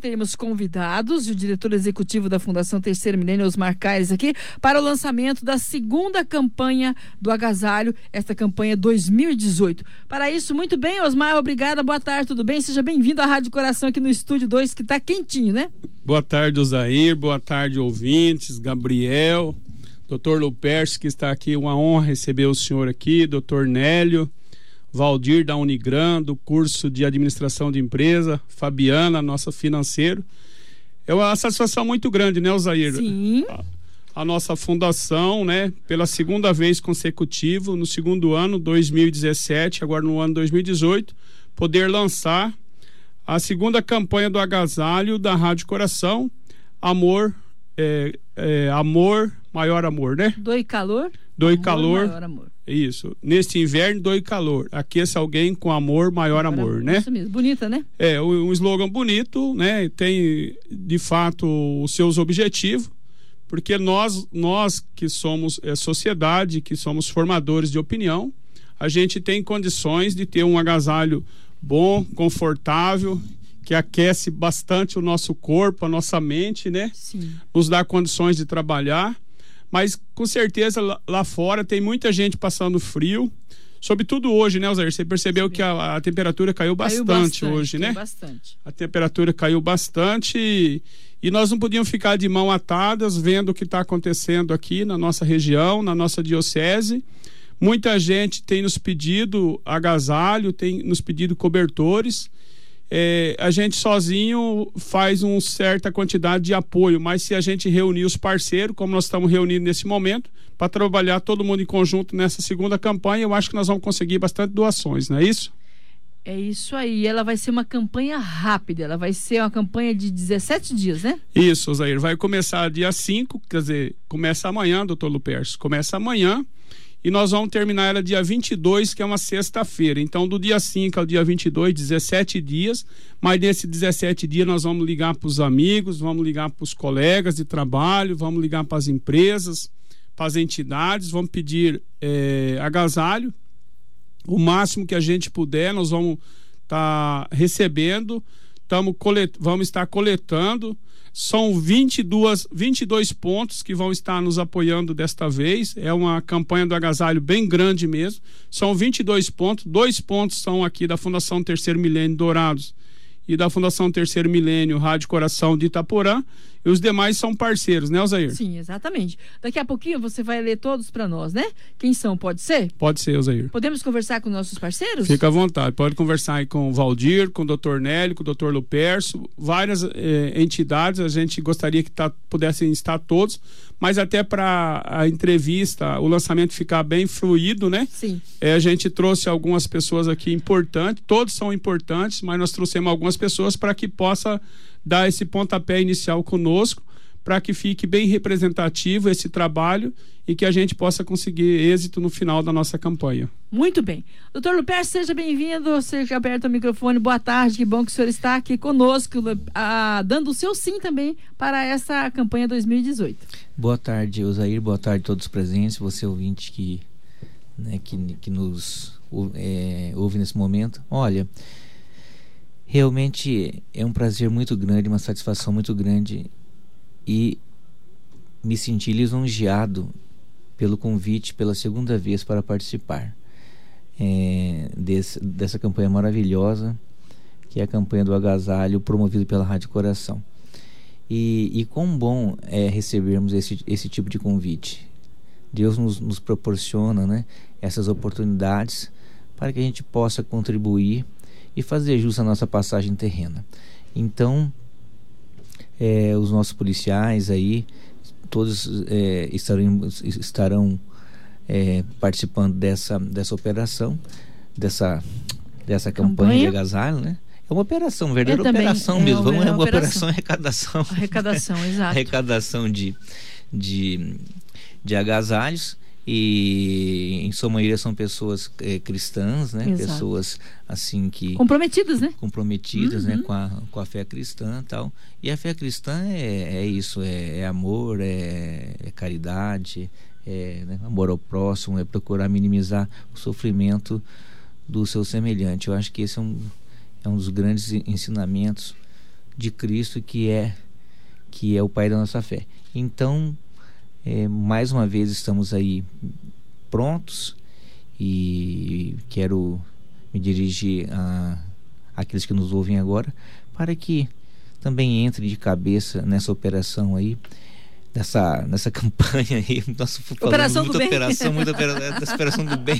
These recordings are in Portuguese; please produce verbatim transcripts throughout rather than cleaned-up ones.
teremos convidados e o diretor executivo da Fundação Terceiro Milênio, Osmar Caires, aqui para o lançamento da segunda campanha do agasalho, esta campanha dois mil e dezoito. Para isso, muito bem, Osmar, obrigada, boa tarde, tudo bem? Seja bem-vindo à Rádio Coração aqui no Estúdio dois, que está quentinho, né? Boa tarde, Osair, boa tarde, ouvintes, Gabriel, doutor Lupercio, que está aqui, uma honra receber o senhor aqui, doutor Nélio, Valdir da Unigran, do curso de administração de empresa, Fabiana, nossa financeiro. É uma satisfação muito grande, né, Osair? Sim. A, a nossa fundação, né, pela segunda vez consecutiva, no segundo ano, dois mil e dezessete, agora no ano dois mil e dezoito, poder lançar a segunda campanha do agasalho da Rádio Coração, Amor, é, é, amor, maior amor, né? Doe calor. Doe amor, calor. Maior amor. Isso. Neste inverno, doe calor. Aqueça alguém com amor, maior Maior amor, amor, né? Isso mesmo. Bonita, né? É, um slogan bonito, né? Tem, de fato, os seus objetivos, porque nós, nós que somos é, sociedade, que somos formadores de opinião, a gente tem condições de ter um agasalho bom, confortável, que aquece bastante o nosso corpo, a nossa mente, né? Sim. Nos dá condições de trabalhar. Mas com certeza lá, lá fora tem muita gente passando frio, sobretudo hoje, né, Osair? Você percebeu Sim. que a, a temperatura caiu bastante, caiu bastante hoje, né? Bastante. A temperatura caiu bastante e, e nós não podíamos ficar de mão atadas vendo o que está acontecendo aqui na nossa região, na nossa diocese. Muita gente tem nos pedido agasalho, tem nos pedido cobertores. É, a gente sozinho faz uma certa quantidade de apoio, mas se a gente reunir os parceiros, como nós estamos reunindo nesse momento, para trabalhar todo mundo em conjunto nessa segunda campanha, eu acho que nós vamos conseguir bastante doações, não é isso? É isso aí, ela vai ser uma campanha rápida, ela vai ser uma campanha de dezessete dias, né? Isso, Osair, vai começar dia cinco, quer dizer, começa amanhã, doutor Lupercio, começa amanhã. E nós vamos terminar ela dia vinte e dois, que é uma sexta-feira. Então, do dia cinco ao dia vinte e dois, dezessete dias. Mas nesses dezessete dias nós vamos ligar para os amigos, vamos ligar para os colegas de trabalho, vamos ligar para as empresas, para as entidades, vamos pedir é, agasalho. O máximo que a gente puder, nós vamos estar tá recebendo, tamo colet... vamos estar coletando. São vinte e dois, vinte e dois pontos que vão estar nos apoiando desta vez. É uma campanha do agasalho bem grande mesmo. São vinte e dois pontos. Dois pontos são aqui da Fundação Terceiro Milênio Dourados e da Fundação Terceiro Milênio Rádio Coração de Itaporã. E os demais são parceiros, né, Osair? Sim, exatamente. Daqui a pouquinho você vai ler todos para nós, né? Quem são, pode ser? Pode ser, Osair. Podemos conversar com nossos parceiros? Fica à vontade. Pode conversar aí com o Valdir, com o doutor Nélio, com o doutor Lupercio, várias eh, entidades. A gente gostaria que tá, pudessem estar todos, mas até para a entrevista, o lançamento ficar bem fluido, né? Sim. Eh, a gente trouxe algumas pessoas aqui importantes, todos são importantes, mas nós trouxemos algumas pessoas para que possa dar esse pontapé inicial conosco, para que fique bem representativo esse trabalho e que a gente possa conseguir êxito no final da nossa campanha. Muito bem. doutor Lupercio, seja bem-vindo, seja aberto o microfone, boa tarde, que bom que o senhor está aqui conosco, ah, dando o seu sim também para essa campanha dois mil e dezoito. Boa tarde, Osair, boa tarde a todos os presentes, você ouvinte que, né, que, que nos é, ouve nesse momento. Olha, realmente é um prazer muito grande, uma satisfação muito grande e me senti lisonjeado pelo convite pela segunda vez para participar é, desse, dessa campanha maravilhosa, que é a campanha do agasalho promovida pela Rádio Coração. E, e quão bom é recebermos esse, esse tipo de convite. Deus nos, nos proporciona, né, essas oportunidades para que a gente possa contribuir e fazer jus à nossa passagem terrena. Então, é, os nossos policiais aí, todos é, estarão, estarão é, participando dessa, dessa operação, dessa, dessa campanha, campanha de agasalho, né? É uma operação, verdadeira também, operação é mesmo. uma, Vamos, é uma operação, operação arrecadação. Arrecadação, exato. Arrecadação de, de, de agasalhos. E em sua maioria são pessoas é, cristãs, né? Exato. Pessoas assim que comprometidas, né? Comprometidas, uhum. né? Com a, com a fé cristã e tal. E a fé cristã é, é isso, é, é amor, é, é caridade, é, né? Amor ao próximo, é procurar minimizar o sofrimento do seu semelhante. Eu acho que esse é um, é um dos grandes ensinamentos de Cristo, que é, que é o Pai da nossa fé. Então, é, mais uma vez estamos aí prontos, e quero me dirigir a aqueles que nos ouvem agora, para que também entre de cabeça nessa operação aí, nessa, nessa campanha aí. Nossa, operação muita do operação, bem. muita operação, operação do bem.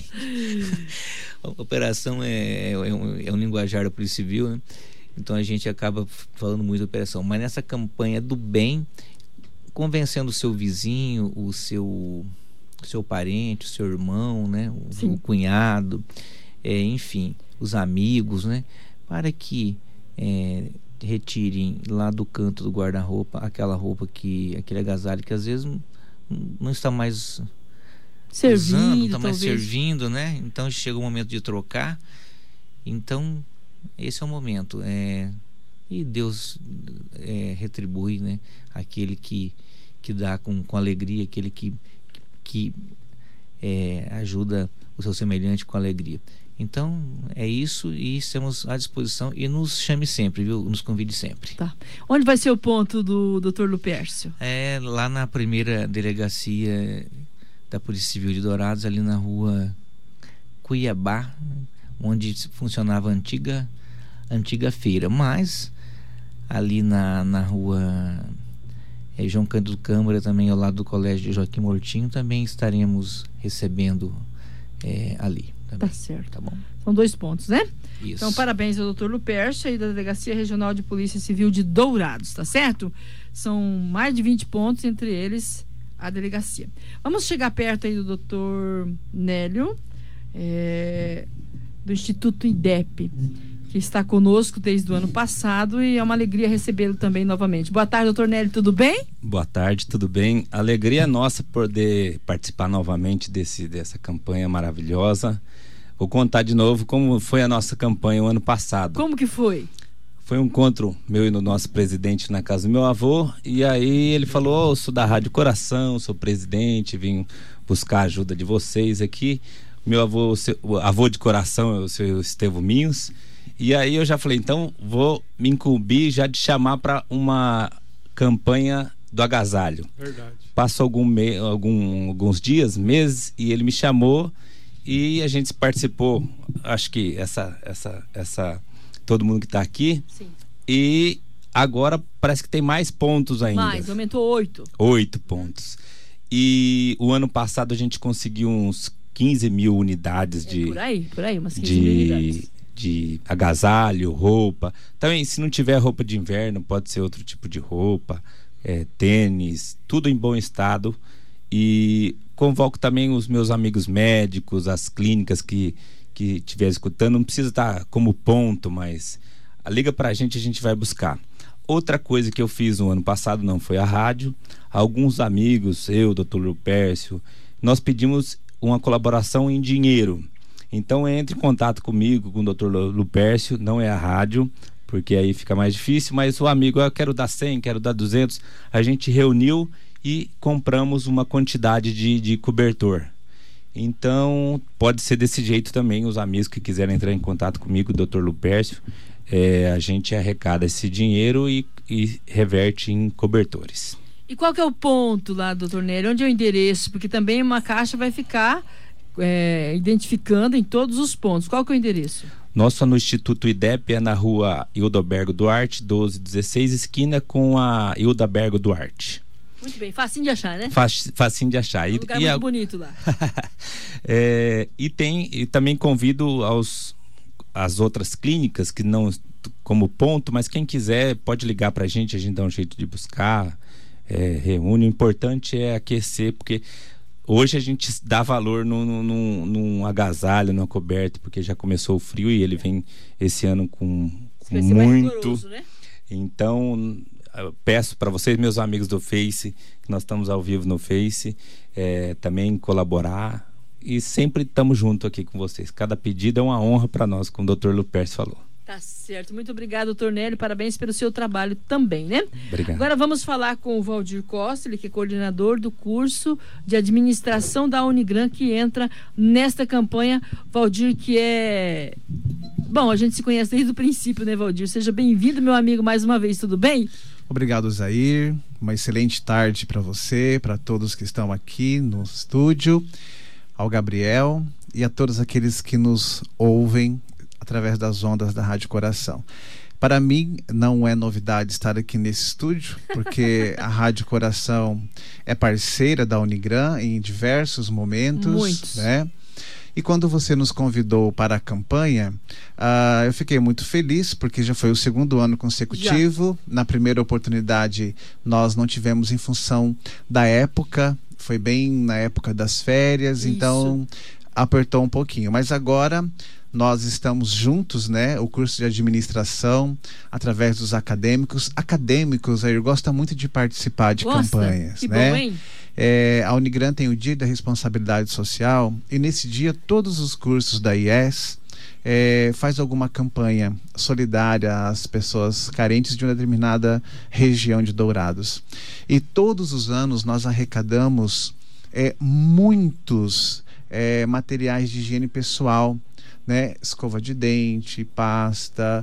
A operação é, é, um, é um linguajar da Polícia Civil, né? Então a gente acaba falando muito de operação. Mas nessa campanha do bem, convencendo o seu vizinho, o seu, o seu parente, o seu irmão, né? O, o cunhado, é, enfim, os amigos, né? Para que é, retirem lá do canto do guarda-roupa aquela roupa, que aquele agasalho que às vezes não, não está mais servindo, usando, não está mais talvez. servindo, né? Então chega o momento de trocar. Então esse é o momento, é, e Deus é, retribui, né? Aquele que, que dá com, com alegria, aquele que, que é, ajuda o seu semelhante com alegria. Então é isso, e estamos à disposição, e nos chame sempre, viu? Nos convide sempre. Tá. Onde vai ser o ponto do doutor Lupércio? É lá na primeira delegacia da Polícia Civil de Dourados, ali na rua Cuiabá, onde funcionava a antiga, antiga feira. Mas ali na, na rua é, João Cândido Câmara, também ao lado do Colégio Joaquim Mortinho, também estaremos recebendo é, ali. Também. Tá certo. Tá bom. São dois pontos, né? Isso. Então, parabéns ao doutor Lupércio aí da Delegacia Regional de Polícia Civil de Dourados, tá certo? São mais de vinte pontos, entre eles a delegacia. Vamos chegar perto aí do doutor Nélio, é, do Instituto IDEP, que está conosco desde o ano passado, e é uma alegria recebê-lo também novamente. Boa tarde, doutor Nélio, tudo bem? Boa tarde, tudo bem? Alegria nossa poder participar novamente desse, dessa campanha maravilhosa. Vou contar de novo como foi a nossa campanha o ano passado. Como que foi? Foi um encontro meu e do nosso presidente na casa do meu avô, e aí ele falou: oh, eu sou da Rádio Coração, sou presidente, vim buscar a ajuda de vocês aqui. Meu avô, o avô de coração é o seu Estevão Minhos. E aí eu já falei, então vou me incumbir já de chamar para uma campanha do agasalho. Verdade. Passou algum me, algum, alguns dias, meses, e ele me chamou e a gente participou. Acho que essa, essa, essa, todo mundo que está aqui. Sim. E agora parece que tem mais pontos ainda. Mais, aumentou oito. Oito pontos. E o ano passado a gente conseguiu uns quinze mil unidades É de... por aí, por aí, umas quinze de... mil unidades. de agasalho, roupa. Também, se não tiver roupa de inverno, pode ser outro tipo de roupa, é, tênis, tudo em bom estado. E convoco também os meus amigos médicos, as clínicas que que estiver escutando, não precisa estar como ponto, mas liga pra gente, a gente vai buscar. Outra coisa que eu fiz no ano passado, não foi a rádio, alguns amigos, eu, doutor Lupércio, nós pedimos uma colaboração em dinheiro. Então entre em contato comigo, com o doutor Lupércio, não é a rádio, porque aí fica mais difícil, mas o amigo, eu quero dar cem, quero dar duzentos, a gente reuniu e compramos uma quantidade de, de cobertor. Então pode ser desse jeito também, os amigos que quiserem entrar em contato comigo, doutor Lupércio, é, a gente arrecada esse dinheiro e, e reverte em cobertores. E qual que é o ponto lá, doutor Nélio? Onde é o endereço? Porque também uma caixa vai ficar É, identificando em todos os pontos. Qual que é o endereço? Nosso no Instituto IDEP é na rua Hildabergo Duarte, doze dezesseis, esquina com a Hildabergo Duarte. Muito bem, facinho de achar, né? Fac, facinho de achar. É um E, lugar e muito a... bonito lá. é, e, tem, e também convido aos, as outras clínicas que não como ponto, mas quem quiser pode ligar pra gente, a gente dá um jeito de buscar, é, reúne. O importante é aquecer, porque hoje a gente dá valor num, num, num agasalho, numa coberta, porque já começou o frio e ele vem esse ano com, com muito. Né? Então, eu peço para vocês, meus amigos do Face, que nós estamos ao vivo no Face, é, também colaborar. E sempre estamos juntos aqui com vocês. Cada pedido é uma honra para nós, como o doutor Lupércio falou. Tá certo. Muito obrigado, doutor Nélio. Parabéns pelo seu trabalho também, né? Obrigado. Agora vamos falar com o Valdir Costa, ele que é coordenador do curso de administração da Unigran, que entra nesta campanha. Valdir, que é bom, a gente se conhece desde o princípio, né, Valdir? Seja bem-vindo, meu amigo, mais uma vez, tudo bem? Obrigado, Zair. Uma excelente tarde para você, para todos que estão aqui no estúdio, ao Gabriel e a todos aqueles que nos ouvem através das ondas da Rádio Coração. Para mim, não é novidade estar aqui nesse estúdio, porque a Rádio Coração é parceira da Unigran em diversos momentos. Muitos. Né? E quando você nos convidou para a campanha, uh, eu fiquei muito feliz, porque já foi o segundo ano consecutivo. Já. Na primeira oportunidade, nós não tivemos em função da época, foi bem na época das férias, Isso. então apertou um pouquinho. Mas agora nós estamos juntos, né? O curso de administração, através dos acadêmicos. Acadêmicos, aí gosta muito de participar de Gosta? campanhas, que né? Bom, hein? É, a Unigran tem o Dia da Responsabilidade Social e nesse dia todos os cursos da I E S é, faz alguma campanha solidária às pessoas carentes de uma determinada região de Dourados. E todos os anos nós arrecadamos é, muitos é, materiais de higiene pessoal, né? Escova de dente, pasta,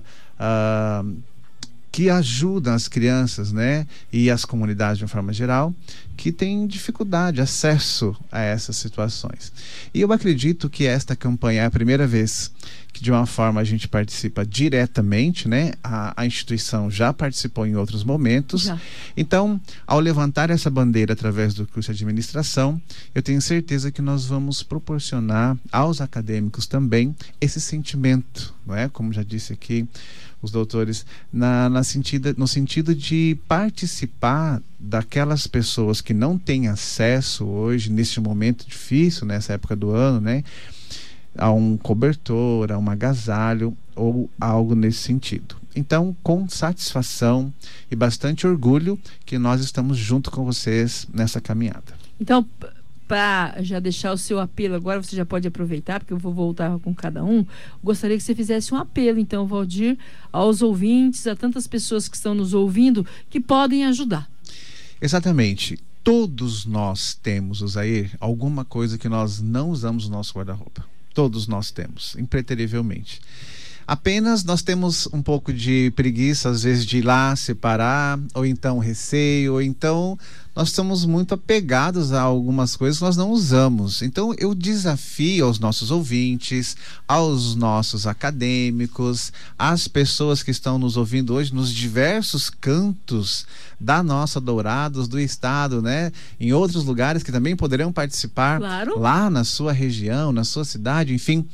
uh, que ajudam as crianças, né? E as comunidades de uma forma geral, que têm dificuldade, acesso a essas situações. E eu acredito que esta campanha é a primeira vez que de uma forma a gente participa diretamente, né? A, a instituição já participou em outros momentos. Já. Então, ao levantar essa bandeira através do curso de administração, eu tenho certeza que nós vamos proporcionar aos acadêmicos também esse sentimento, não é? Como já disse aqui os doutores, na, na sentido, no sentido de participar daquelas pessoas que não têm acesso hoje, neste momento difícil, nessa época do ano, né? A um cobertor, a um agasalho ou algo nesse sentido. Então, com satisfação e bastante orgulho que nós estamos junto com vocês nessa caminhada. Então, para já deixar o seu apelo agora, você já pode aproveitar, porque eu vou voltar com cada um. Gostaria que você fizesse um apelo, então, Valdir, aos ouvintes, a tantas pessoas que estão nos ouvindo, que podem ajudar. Exatamente. Todos nós temos, Osair, alguma coisa que nós não usamos no nosso guarda-roupa. Todos nós temos, impreterivelmente. Apenas nós temos um pouco de preguiça, às vezes, de ir lá separar, ou então receio, ou então nós estamos muito apegados a algumas coisas que nós não usamos. Então eu desafio aos nossos ouvintes, aos nossos acadêmicos, às pessoas que estão nos ouvindo hoje nos diversos cantos da nossa Dourados, do estado, né? Em outros lugares que também poderão participar, claro, lá na sua região, na sua cidade, enfim,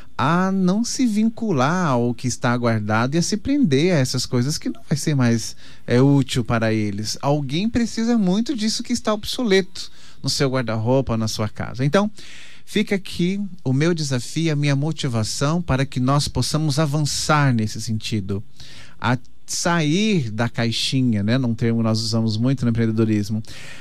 a não se vincular ao que está guardado e a se prender a essas coisas que não vai ser mais é, útil para eles. Alguém precisa muito disso que está obsoleto no seu guarda-roupa, na sua casa. Então, fica aqui o meu desafio, a minha motivação para que nós possamos avançar nesse sentido, a sair da caixinha, né? Num termo que nós usamos muito no empreendedorismo,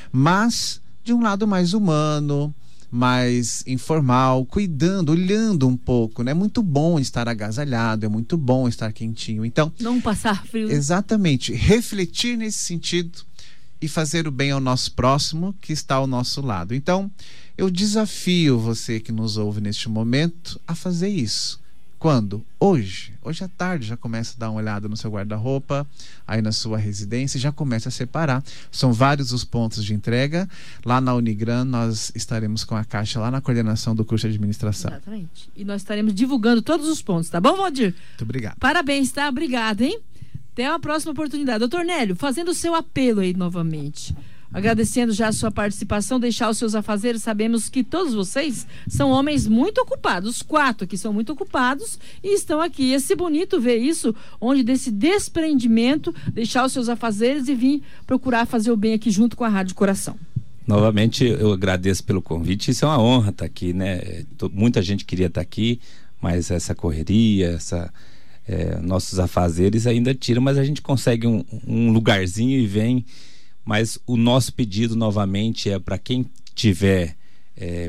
mas de um lado mais humano, mais informal, cuidando, olhando um pouco, né? É muito bom estar agasalhado, é muito bom estar quentinho. Então, não passar frio. Exatamente, refletir nesse sentido e fazer o bem ao nosso próximo que está ao nosso lado. Então, eu desafio você que nos ouve neste momento a fazer isso. Quando? Hoje. Hoje à tarde já começa a dar uma olhada no seu guarda-roupa, aí na sua residência, e já começa a separar. São vários os pontos de entrega. Lá na Unigran nós estaremos com a caixa lá na coordenação do curso de administração. Exatamente. E nós estaremos divulgando todos os pontos, tá bom, Valdir? Muito obrigado. Parabéns, tá? Obrigado, hein? Até uma próxima oportunidade. Doutor Nélio, fazendo o seu apelo aí novamente. Agradecendo já a sua participação, deixar os seus afazeres. Sabemos que todos vocês são homens muito ocupados. Os quatro aqui são muito ocupados e estão aqui. Ia ser bonito ver isso, onde desse desprendimento, deixar os seus afazeres e vir procurar fazer o bem aqui junto com a Rádio Coração. Novamente, eu agradeço pelo convite. Isso é uma honra estar aqui, né? Muita gente queria estar aqui, mas essa correria, essa, é, nossos afazeres ainda tiram, mas a gente consegue um, um lugarzinho e vem. Mas o nosso pedido novamente é para quem tiver é,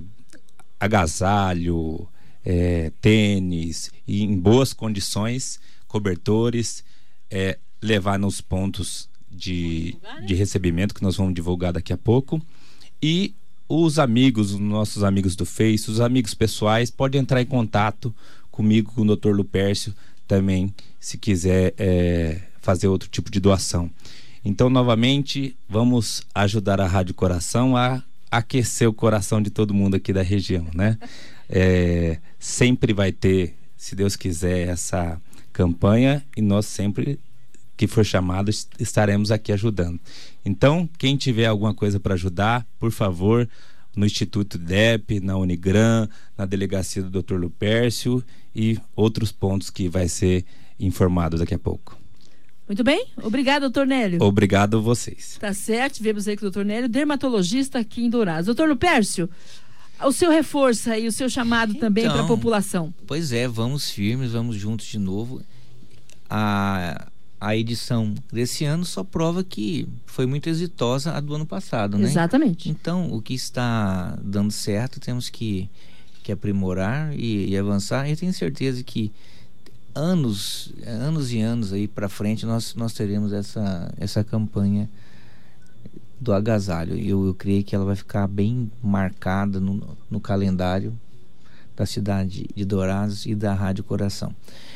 agasalho, é, tênis e em boas condições, cobertores, é, levar nos pontos de, de recebimento que nós vamos divulgar daqui a pouco. E os amigos, os nossos amigos do Face, os amigos pessoais, podem entrar em contato comigo, com o doutor Lupércio. também, se quiser é, fazer outro tipo de doação. Então, novamente, vamos ajudar a Rádio Coração a aquecer o coração de todo mundo aqui da região, né? É, sempre vai ter, se Deus quiser, essa campanha, e nós sempre que for chamado estaremos aqui ajudando. Então, quem tiver alguma coisa para ajudar, por favor, no Instituto D E P, na Unigran, na delegacia do doutor Lupércio e outros pontos que vai ser informado daqui a pouco. Muito bem, obrigado, doutor Nélio. Obrigado a vocês. Tá certo, vemos aí com o doutor Nélio, dermatologista aqui em Dourados. Doutor Lupércio, o seu reforço aí, o seu chamado então, também para a população. Pois é, vamos firmes, vamos juntos de novo. A, a edição desse ano só prova que foi muito exitosa a do ano passado, né? Exatamente. Então, o que está dando certo, temos que, que aprimorar e, e avançar. Eu tenho certeza que anos, anos e anos aí para frente nós, nós teremos essa, essa campanha do agasalho. Eu, eu creio que ela vai ficar bem marcada no, no calendário da cidade de Dourados e da Rádio Coração.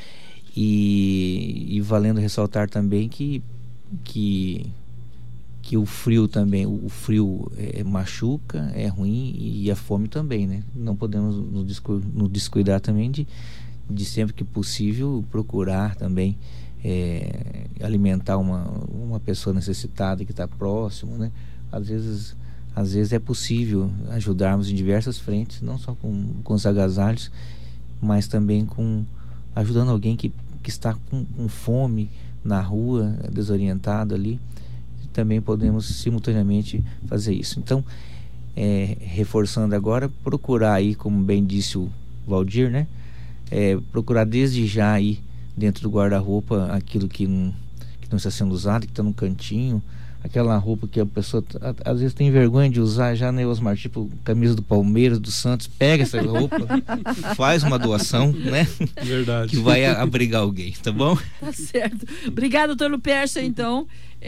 E, e valendo ressaltar também que, que, que o frio também, o frio é, machuca, é ruim, e a fome também, né? Não podemos nos descu- nos descuidar também de, de sempre que possível procurar também é, alimentar uma, uma pessoa necessitada que está próximo, né? Às vezes, às vezes é possível ajudarmos em diversas frentes, não só com, com os agasalhos, mas também com ajudando alguém que, que está com, com fome na rua, desorientado ali. Também podemos simultaneamente fazer isso. Então, é, reforçando agora, procurar aí, como bem disse o Valdir, né? É, procurar desde já aí dentro do guarda-roupa aquilo que não, que não está sendo usado, que está no cantinho, aquela roupa que a pessoa às vezes tem vergonha de usar já, né, Osmar? Tipo, camisa do Palmeiras, do Santos, pega essa roupa, faz uma doação, né? Verdade. Que vai abrigar alguém, tá bom? Tá certo. Obrigado, doutor Lupércio, então.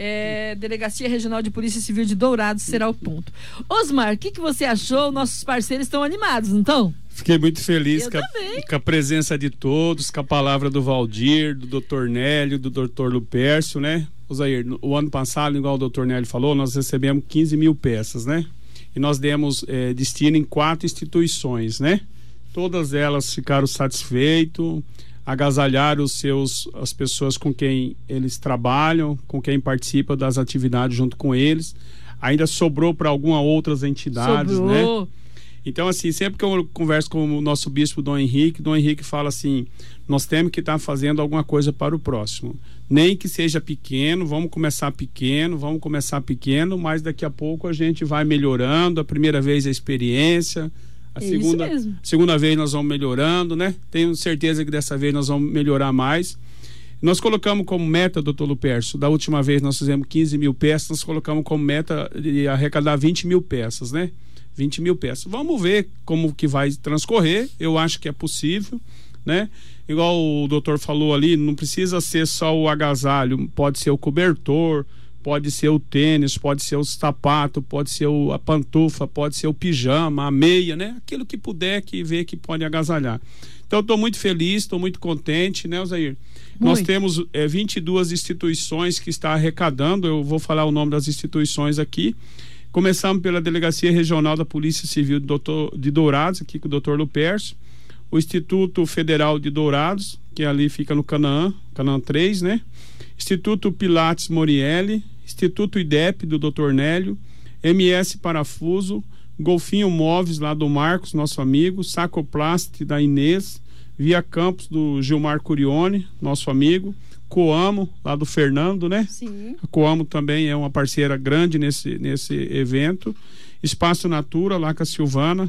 É, Delegacia Regional de Polícia Civil de Dourados será o ponto. Osmar, o que, que você achou? Nossos parceiros estão animados, não estão? Fiquei muito feliz com a, com a presença de todos, com a palavra do Valdir, do doutor Nélio, do doutor Lupércio, né? Osair, o ano passado, igual o doutor Nélio falou, nós recebemos quinze mil peças, né? E nós demos é, destino em quatro instituições, né? Todas elas ficaram satisfeitas, agasalharam os seus, as pessoas com quem eles trabalham, com quem participam das atividades junto com eles. Ainda sobrou para algumas outras entidades, sobrou. Né? Então, assim, sempre que eu converso com o nosso bispo Dom Henrique, Dom Henrique fala assim, nós temos que estar fazendo alguma coisa para o próximo. Nem que seja pequeno, vamos começar pequeno, vamos começar pequeno, mas daqui a pouco a gente vai melhorando. A primeira vez a experiência, a é segunda, segunda vez nós vamos melhorando, né? Tenho certeza que dessa vez nós vamos melhorar mais. Nós colocamos como meta, doutor Lupércio, da última vez nós fizemos quinze mil peças, nós colocamos como meta de arrecadar vinte mil peças, né? vinte mil peças. Vamos ver como que vai transcorrer. Eu acho que é possível, né? Igual o doutor falou ali, não precisa ser só o agasalho, pode ser o cobertor, pode ser o tênis, pode ser o sapato, pode ser o, a pantufa, pode ser o pijama, a meia, né? Aquilo que puder, que vê que pode agasalhar. Então, estou muito feliz, estou muito contente, né, Osair? Nós temos é, vinte e duas instituições que estão arrecadando, eu vou falar o nome das instituições aqui. Começamos pela Delegacia Regional da Polícia Civil de, doutor, de Dourados, aqui com o doutor Lupércio, o Instituto Federal de Dourados, que ali fica no Canaã, Canaã três, né? Instituto Pilates Morielli, Instituto I D E P do doutor Nélio, M S Parafuso, Golfinho Móveis lá do Marcos, nosso amigo, Sacoplast da Inês, Via Campos do Gilmar Curione, nosso amigo, Coamo, lá do Fernando, né? Sim. A Coamo também é uma parceira grande nesse, nesse evento. Espaço Natura, lá com a Silvana.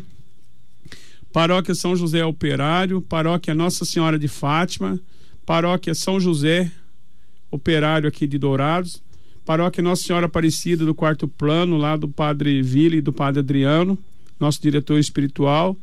Paróquia São José Operário, Paróquia Nossa Senhora de Fátima, Paróquia São José Operário aqui de Dourados, Paróquia Nossa Senhora Aparecida do Quarto Plano, lá do Padre Vili e do Padre Adriano, nosso diretor espiritual,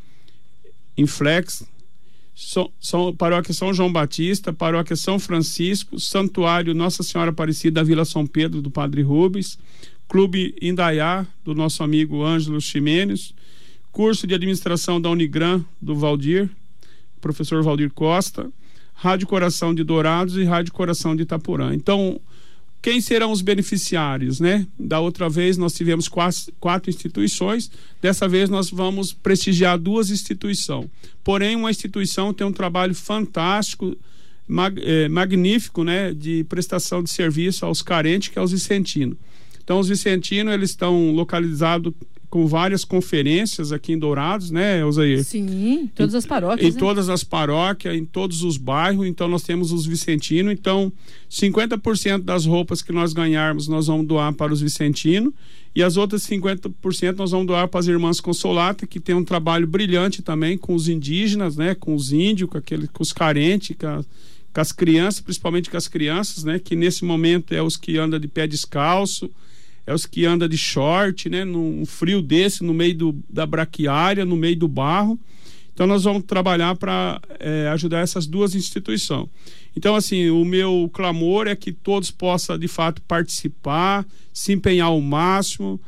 Inflex, So, so, Paróquia São João Batista, Paróquia São Francisco, Santuário Nossa Senhora Aparecida da Vila São Pedro do Padre Rubens, Clube Indaiá do nosso amigo Ângelo Ximenes, curso de administração da Unigran do Valdir, professor Valdir Costa, Rádio Coração de Dourados e Rádio Coração de Itaporã. Então, quem serão os beneficiários, né? Da outra vez nós tivemos quatro, quatro instituições, dessa vez nós vamos prestigiar duas instituições. Porém, uma instituição tem um trabalho fantástico, mag, eh, magnífico, né? De prestação de serviço aos carentes, que é os vicentinos. Então, os vicentinos, eles estão localizados com várias conferências aqui em Dourados, né, Osair? Sim, em todas as paróquias. Em né? todas as paróquias, em todos os bairros. Então, nós temos os vicentinos. Então, cinquenta por cento das roupas que nós ganharmos, nós vamos doar para os vicentinos. E as outras cinquenta por cento nós vamos doar para as Irmãs Consolatas, que tem um trabalho brilhante também com os indígenas, né, com os índios, com, aquele, com os carentes, com, a, com as crianças, principalmente com as crianças, né, que nesse momento é os que andam de pé descalço, é os que andam de short, né, num frio desse, no meio do, da braquiária, no meio do barro. Então nós vamos trabalhar para é, ajudar essas duas instituições. Então, assim, o meu clamor é que todos possam de fato participar, se empenhar ao máximo,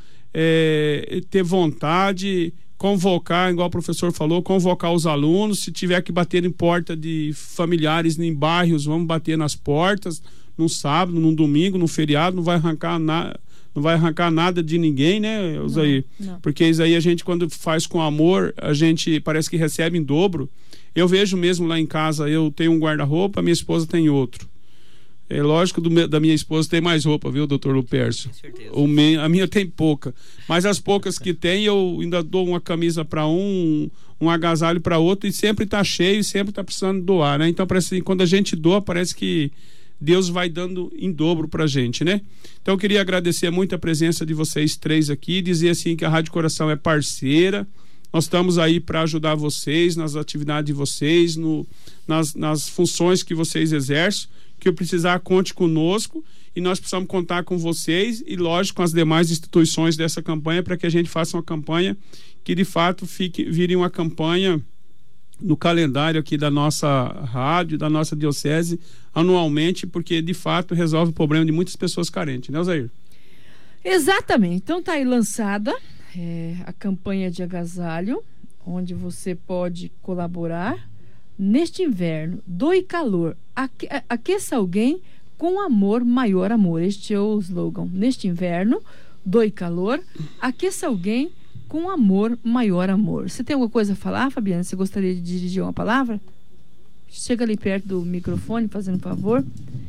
é, ter vontade, convocar, igual o professor falou, convocar os alunos. Se tiver que bater em porta de familiares em bairros, vamos bater nas portas, num sábado, num domingo, num feriado, não vai arrancar nada. Não vai arrancar nada de ninguém, né, Osair? Não, não. Porque isso aí a gente, quando faz com amor, a gente parece que recebe em dobro. Eu vejo mesmo lá em casa, eu tenho um guarda-roupa, minha esposa tem outro. É lógico, do meu, da minha esposa tem mais roupa, viu, doutor Lupércio? Com certeza. O me, a minha tem pouca. Mas as poucas que tem, eu ainda dou uma camisa para um, um agasalho para outro, e sempre tá cheio, e sempre tá precisando doar, né? Então, parece que quando a gente doa, parece que Deus vai dando em dobro pra gente, né? Então eu queria agradecer muito a presença de vocês três aqui, dizer assim que a Rádio Coração é parceira, nós estamos aí para ajudar vocês nas atividades de vocês, no, nas, nas funções que vocês exercem, que eu precisar, conte conosco, e nós precisamos contar com vocês e, lógico, com as demais instituições dessa campanha, para que a gente faça uma campanha que de fato fique, vire uma campanha no calendário aqui da nossa rádio, da nossa diocese, anualmente, porque de fato resolve o problema de muitas pessoas carentes, né, Osair? Exatamente. Então tá aí lançada é, a campanha de agasalho, onde você pode colaborar neste inverno. Doe calor, aque, aqueça alguém com amor, maior amor. Este é o slogan. Neste inverno, doe calor, aqueça alguém com amor, maior amor. Você tem alguma coisa a falar, Fabiana? Você gostaria de dirigir uma palavra? Chega ali perto do microfone, fazendo um favor.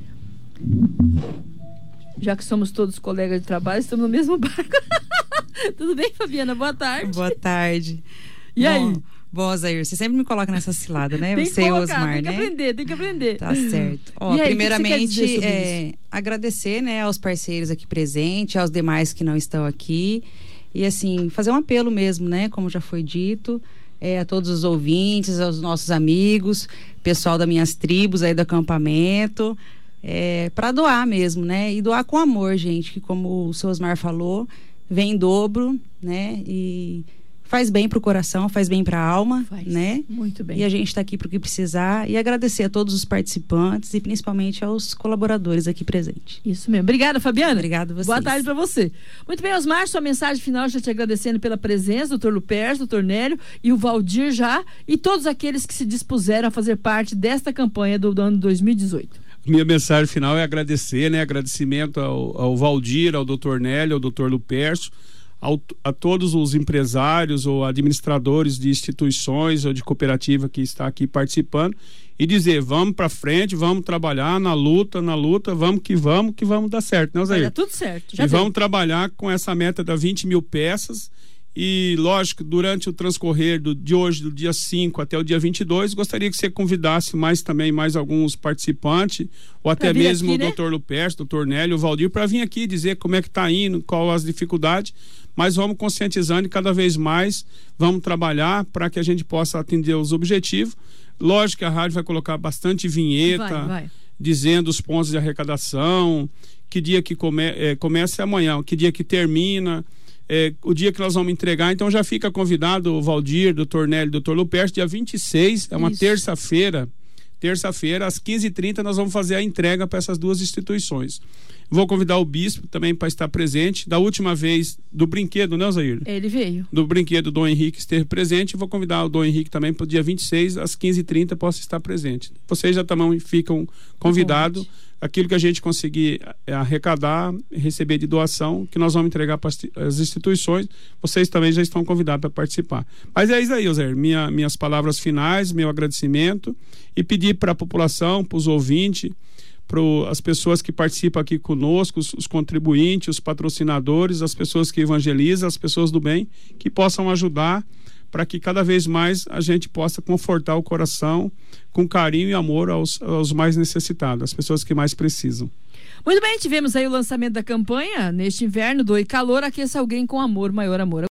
Já que somos todos colegas de trabalho, estamos no mesmo barco. Tudo bem, Fabiana? Boa tarde. Boa tarde. E bom, aí? Bom, Osair, você sempre me coloca nessa cilada, né? Tem você que e colocar, Osmar, tem né? que aprender, tem que aprender. Tá certo. Ó, E aí, primeiramente, o que você quer dizer sobre é, agradecer, né, aos parceiros aqui presentes, aos demais que não estão aqui. E assim, fazer um apelo mesmo, né? Como já foi dito, é, a todos os ouvintes, aos nossos amigos, pessoal das minhas tribos aí do acampamento, é, para doar mesmo, né? E doar com amor, gente, que como o seu Osmar falou, vem em dobro, né? E faz bem pro coração, faz bem pra alma, Faz. né? Muito bem. E a gente está aqui para o que precisar, e agradecer a todos os participantes e principalmente aos colaboradores aqui presentes. Isso mesmo. Obrigada, Fabiana. Obrigada a vocês. Boa tarde para você. Muito bem, Osmar, sua mensagem final, já te agradecendo pela presença, doutor Lupércio, doutor Nélio e o Valdir já, e todos aqueles que se dispuseram a fazer parte desta campanha do ano dois mil e dezoito. Minha mensagem final é agradecer, né? Agradecimento ao, ao Valdir, ao doutor Nélio, ao doutor Lupércio, ao, a todos os empresários ou administradores de instituições ou de cooperativa que está aqui participando, e dizer, vamos para frente, vamos trabalhar na luta, na luta, vamos que vamos, que vamos dar certo, né, Osair? Vai dar tudo certo. Já e deu. vamos trabalhar com essa meta das vinte mil peças. E, lógico, durante o transcorrer do, de hoje, do dia cinco até o dia vinte e dois, gostaria que você convidasse mais também, mais alguns participantes, ou até vir mesmo aqui, o né? doutor Lupércio, doutor Nélio, o Valdir, para vir aqui dizer como é que está indo, qual as dificuldades, mas vamos conscientizando e cada vez mais vamos trabalhar para que a gente possa atender os objetivos. Lógico que a rádio vai colocar bastante vinheta, Vai, vai. dizendo os pontos de arrecadação, que dia que come, é, começa é amanhã, que dia que termina, é, o dia que nós vamos entregar. Então já fica convidado o Valdir, doutor Nélio, doutor Lupércio, dia vinte e seis, é uma Isso. terça-feira, terça-feira, às quinze e trinta, nós vamos fazer a entrega para essas duas instituições. Vou convidar o bispo também para estar presente. Da última vez do brinquedo, né, Osair? Ele veio. Do brinquedo, o Dom Henrique esteve presente. Vou convidar o Dom Henrique também para o dia vinte e seis, às quinze e trinta, possa estar presente. Vocês já também ficam convidados. Aquilo que a gente conseguir arrecadar, receber de doação, que nós vamos entregar para as instituições, vocês também já estão convidados para participar. Mas é isso aí, Osair. Minha, minhas palavras finais, meu agradecimento, e pedir para a população, para os ouvintes, para as pessoas que participam aqui conosco, os, os contribuintes, os patrocinadores, as pessoas que evangelizam, as pessoas do bem, que possam ajudar para que cada vez mais a gente possa confortar o coração com carinho e amor aos, aos mais necessitados, às pessoas que mais precisam. Muito bem, tivemos aí o lançamento da campanha neste inverno, Doe Calor, Aqueça Alguém com Amor, Maior Amor.